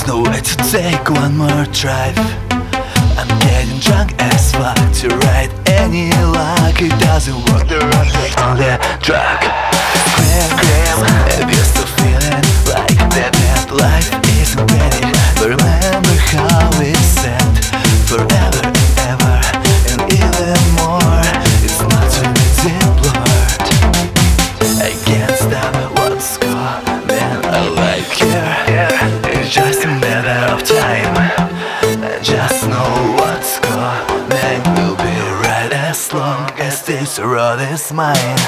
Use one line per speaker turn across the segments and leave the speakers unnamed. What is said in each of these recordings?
no way to take one more drive. I'm getting drunk as fuck to ride any luck. It doesn't work, the road on the track. Scream, abuse the feeling like that life isn't ready. But remember how it said forever and ever and even more. It's not to be deplored. I can't stop what's coming. I like here. It's just a matter of time. I just know what's coming will be right as long as this road is mine.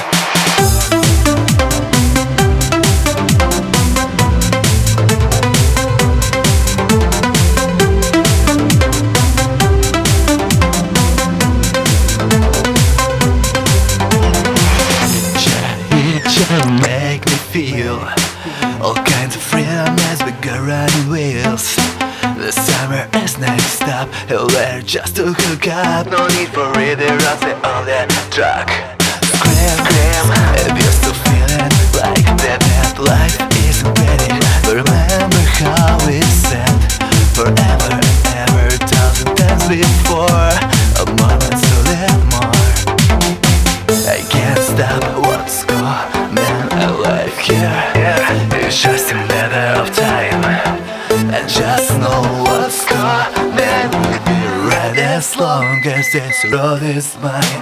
Make me feel all kinds of freedom as we go running wheels. The summer is next up, we're just to hook up. No need for redirects, they're on the track. Scream, abuse the feeling like that life isn't ready. But remember how it said forever and ever, 1,000 times before. A moment to live more. I can't stop what's coming. I like here. It's just a matter of time. I just know what's coming will be right as long as this road is mine.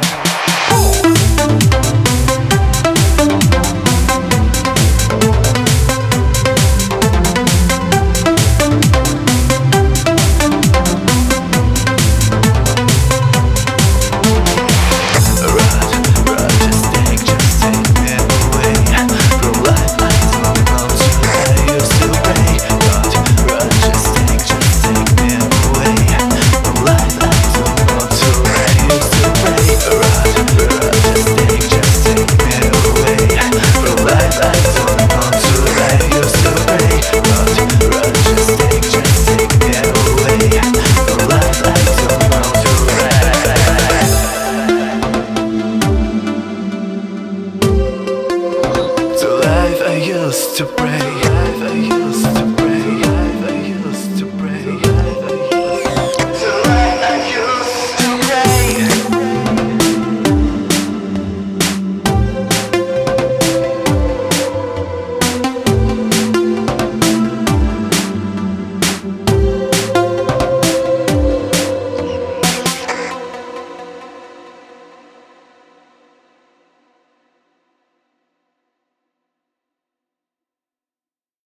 To pray